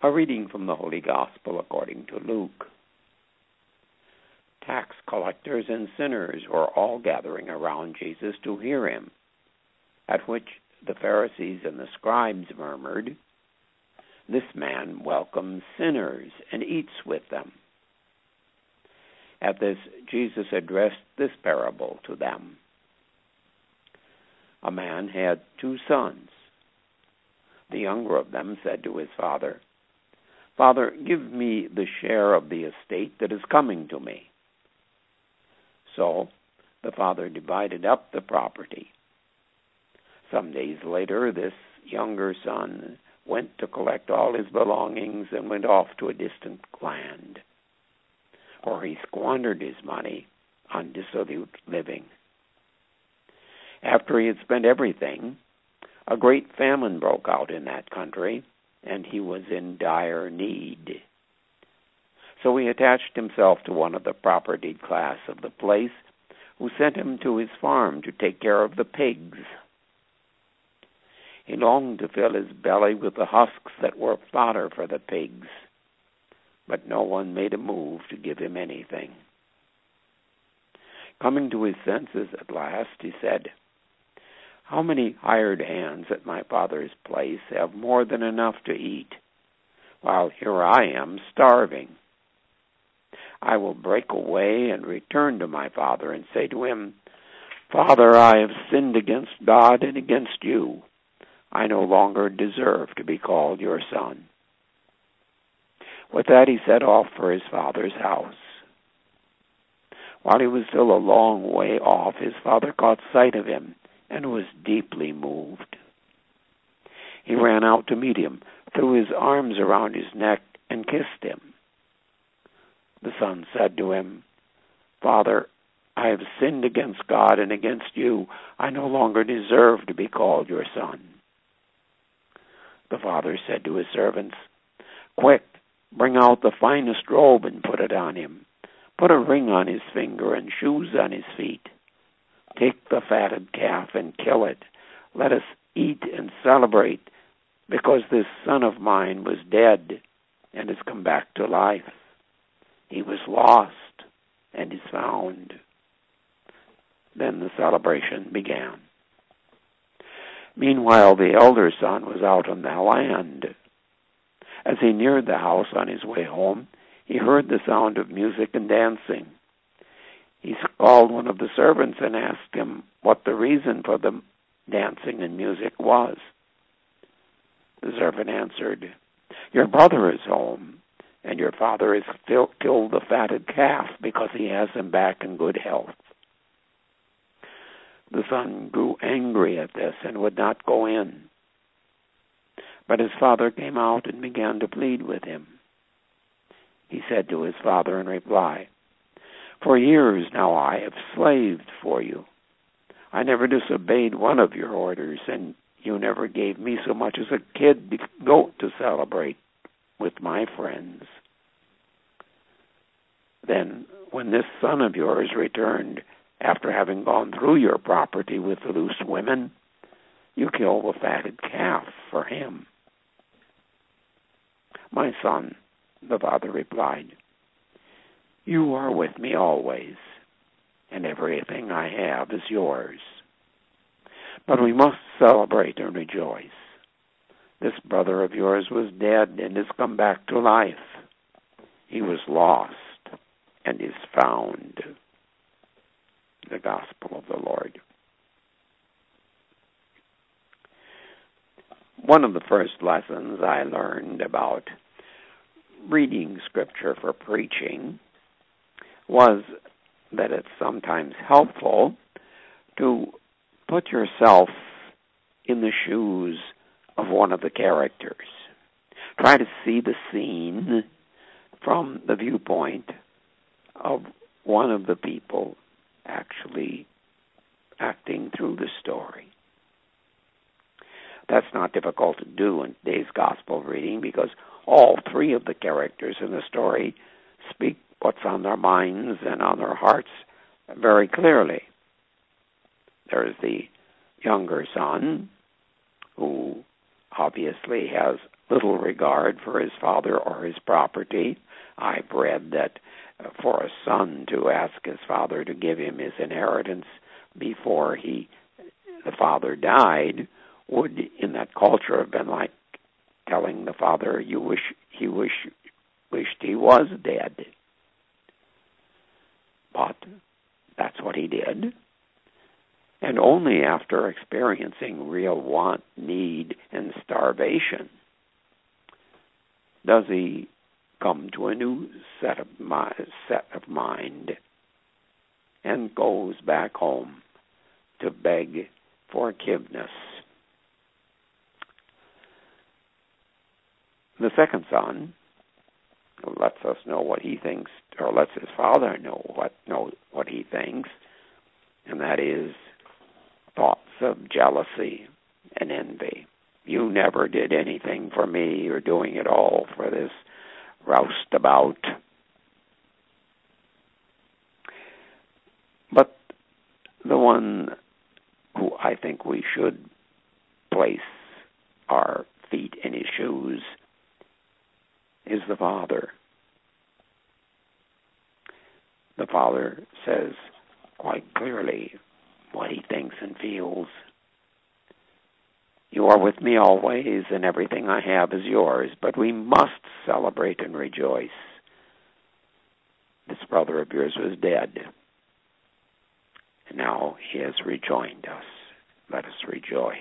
A reading from the Holy Gospel according to Luke. Tax collectors and sinners were all gathering around Jesus to hear him, at which the Pharisees and the scribes murmured, "This man welcomes sinners and eats with them." At this, Jesus addressed this parable to them. A man had 2 sons. The younger of them said to his father, "Father, give me the share of the estate that is coming to me." So the father divided up the property. Some days later, this younger son went to collect all his belongings and went off to a distant land, where he squandered his money on dissolute living. After he had spent everything, a great famine broke out in that country, and he was in dire need. So he attached himself to one of the propertied class of the place, who sent him to his farm to take care of the pigs. He longed to fill his belly with the husks that were fodder for the pigs, but no one made a move to give him anything. Coming to his senses at last, he said, "How many hired hands at my father's place have more than enough to eat, while here I am starving? I will break away and return to my father and say to him, 'Father, I have sinned against God and against you. I no longer deserve to be called your son.'" With that he set off for his father's house. While he was still a long way off, his father caught sight of him and was deeply moved. He ran out to meet him, threw his arms around his neck, and kissed him. The son said to him, "Father, I have sinned against God and against you. I no longer deserve to be called your son." The father said to his servants, "Quick, bring out the finest robe and put it on him. Put a ring on his finger and shoes on his feet. Take the fatted calf and kill it. Let us eat and celebrate, because this son of mine was dead and has come back to life. He was lost and is found." Then the celebration began. Meanwhile, the elder son was out on the land. As he neared the house on his way home, he heard the sound of music and dancing. He called one of the servants and asked him what the reason for the dancing and music was. The servant answered, "Your brother is home, and your father has killed the fatted calf because he has him back in good health." The son grew angry at this and would not go in. But his father came out and began to plead with him. He said to his father in reply, "For years now I have slaved for you. I never disobeyed one of your orders, and you never gave me so much as a kid goat to celebrate with my friends. Then, when this son of yours returned, after having gone through your property with the loose women, you kill the fatted calf for him." "My son," the father replied, "you are with me always, and everything I have is yours. But we must celebrate and rejoice. This brother of yours was dead and has come back to life. He was lost and is found." The Gospel of the Lord. One of the first lessons I learned about reading Scripture for preaching was that it's sometimes helpful to put yourself in the shoes of one of the characters. Try to see the scene from the viewpoint of one of the people actually acting through the story. That's not difficult to do in today's gospel reading, because all 3 of the characters in the story speak what's on their minds and on their hearts very clearly. There's the younger son, who obviously has little regard for his father or his property. I've read that for a son to ask his father to give him his inheritance before the father died would, in that culture, have been like telling the father, wished he was dead. But that's what he did. And only after experiencing real want, need, and starvation does he come to a new set of mind and goes back home to beg forgiveness. The second son lets us know what he thinks, or lets his father know what he thinks, and that is thoughts of jealousy and envy. You never did anything for me. You're doing it all for this roustabout. But the one who I think we should place our feet in his shoes is the father. The father says quite clearly what he thinks and feels. You are with me always, and everything I have is yours, but we must celebrate and rejoice. This brother of yours was dead, and now he has rejoined us. Let us rejoice.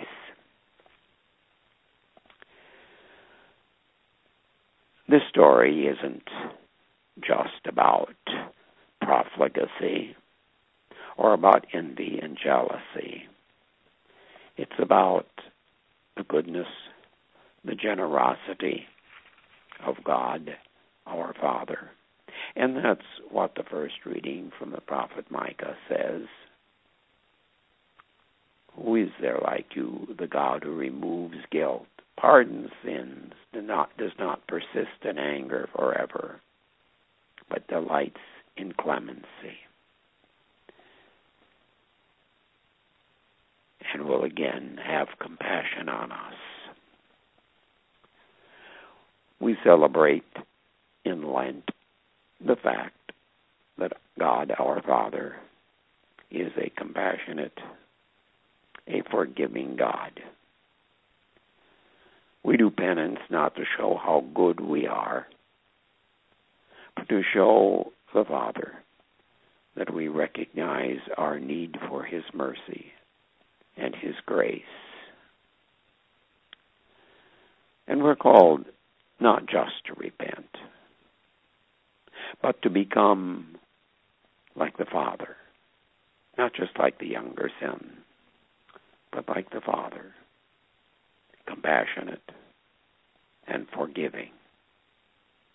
This story isn't just about profligacy or about envy and jealousy. It's about the goodness, the generosity of God, our Father. And that's what the first reading from the prophet Micah says. Who is there like you, the God who removes guilt, pardons sins, does not persist in anger forever, but delights in clemency, and will again have compassion on us. We celebrate in Lent the fact that God, our Father, is a compassionate, a forgiving God. We do penance not to show how good we are, but to show the Father that we recognize our need for His mercy and His grace. And we're called not just to repent, but to become like the Father, not just like the younger son, but like the Father, compassionate and forgiving.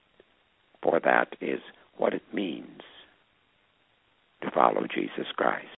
For that is what it means to follow Jesus Christ.